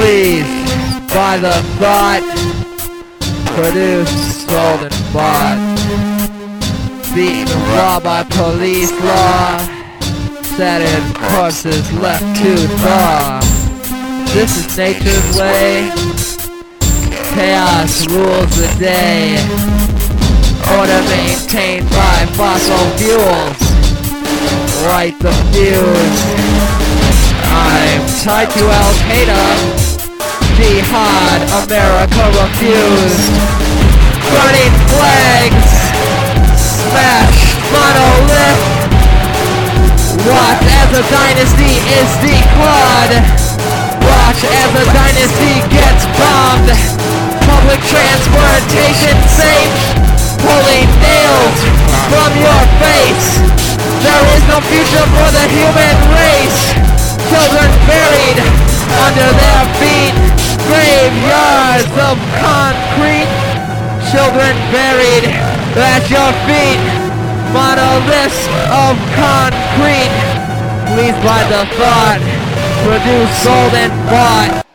pleased by the thought, produced, sold, and bought. Beaten raw by police law, shattered corpses left to thaw. This is nature's way, chaos rules the day. Order maintained by fossil fuels, light the fuse. I'm tied to Al-Qaeda, jihad, America refused. Burning flags, smash monolith. Watch as a dynasty is declawed. Watch as a dynasty gets bombed. Public transportation safe, pulling nails from your face. There is no future for the human race. Children buried under their feet. Graveyards of concrete. Children buried at your feet. Monoliths of concrete. Pleased by the thought, produced, sold, and bought.